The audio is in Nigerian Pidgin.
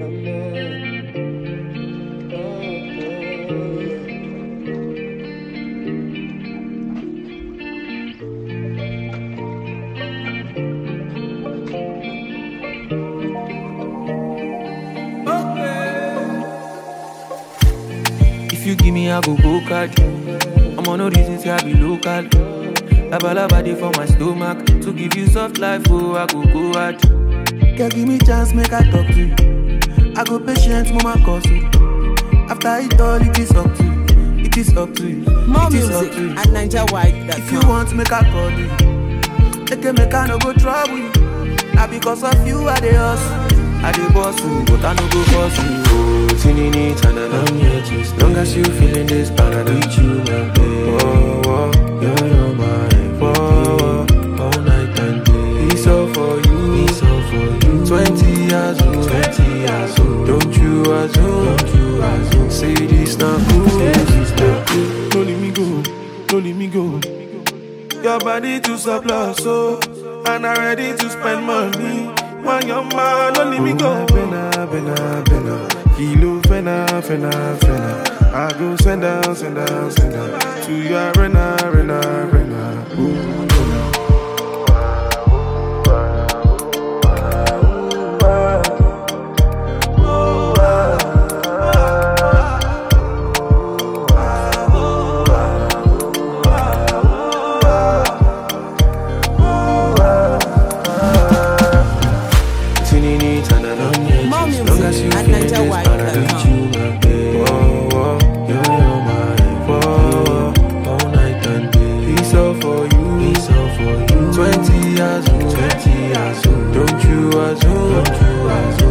If you give me, I go card. I'm on no reason say I be local. Laba dey for my stomach. To give you soft life, oh, I go hard. Girl, give me chance, make I talk to you. I go patient, mama cause you. After it all, it is up to you. It is up to you. More it is music up to you. at NigerWide.com. If you want, make I call you. Make I no go trouble you. Now because of you, I dey hustle. I dey boss you, but I no go boss you. Oh, tinini tanana, long as you feeling this parada, with you, my babe. Oh, oh, you're mine. Oh, all night and day. It's all for you, it's all for you. 20 years old, 20 years old. Don't you assume, don't you assume. Say this not cool, this not cool. Don't let me go, don't let me go. Your body to surplus, so and I'm ready to spend money. When your man, don't let me go. Bena, kilo, fena. I go send down to your arena. Ooh. More music at NigerWide.com. All night and day. It's all for you, it's all for you. 20 years old, 20 years old. Don't you assume, don't you assume.